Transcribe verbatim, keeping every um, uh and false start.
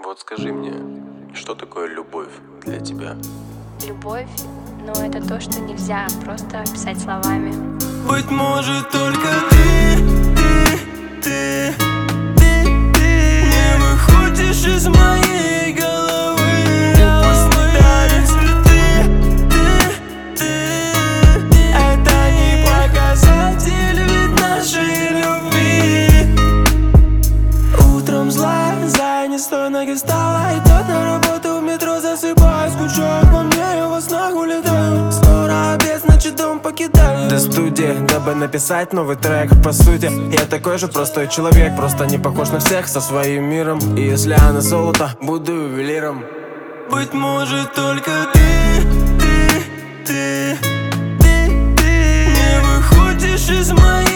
Вот скажи мне, что такое любовь для тебя? Любовь, ну это то, что нельзя просто описать словами. Быть может, только ты, ты, ты, ты, ты не выходишь из моей головы. Пусть дарят цветы, ты, ты, это не показатель ведь нашей любви. Утром злая, зая не с той ноги встала, идет на работу в метро, засыпаю, скучаю по мне, я во снах улетаю. Скоро обед, значит дом покидаю. До студии, дабы написать новый трек. По сути, я такой же простой человек, просто не похож на всех со своим миром. И если она золото, буду ювелиром. Быть может, только ты, ты, ты, ты, ты не выходишь из моей